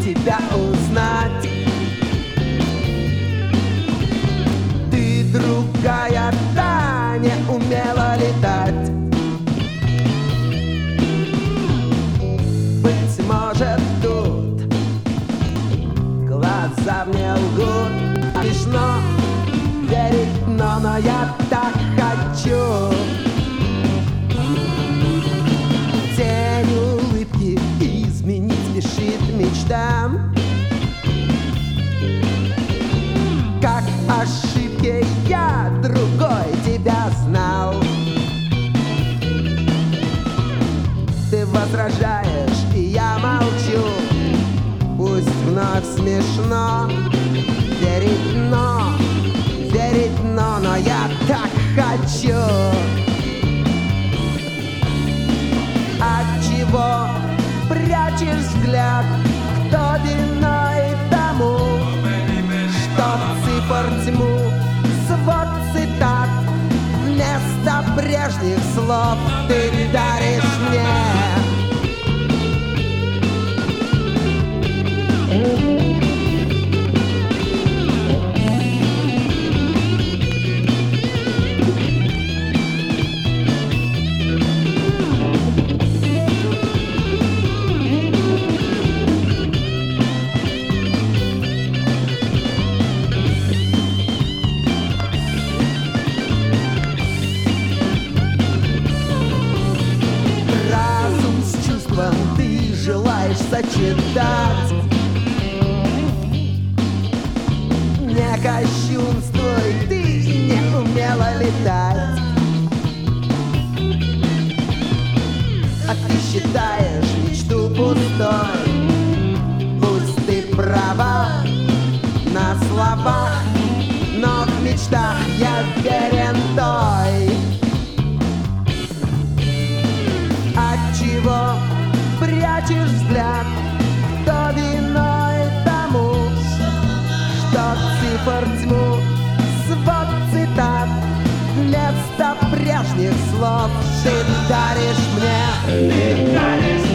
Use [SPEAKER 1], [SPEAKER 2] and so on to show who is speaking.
[SPEAKER 1] тебя узнать. Ты другая, та не умела летать. Быть может, тут глаза мне лгут. Смешно верить, но я так хочу. Тень улыбки изменить спешит мечтам. Как ошибки я другой тебя знал. Ты возражаешь, и я молчу. Пусть вновь смешно верить, но я так хочу. Отчего прячешь взгляд? Кто виной тому, что цифр тьму, свод цитат вместо прежних слов ты даришь мне? Ты желаешь сочетать. Не кощунствуй, ты не умела летать. А ты считаешь мечту пустой. Пусть ты права на словах, но в мечтах я верен той. Отчего прячешь взгляд? Кто виной тому, что цифр тьму, свод цитат вместо прежних слов ты даришь мне? Ты даришь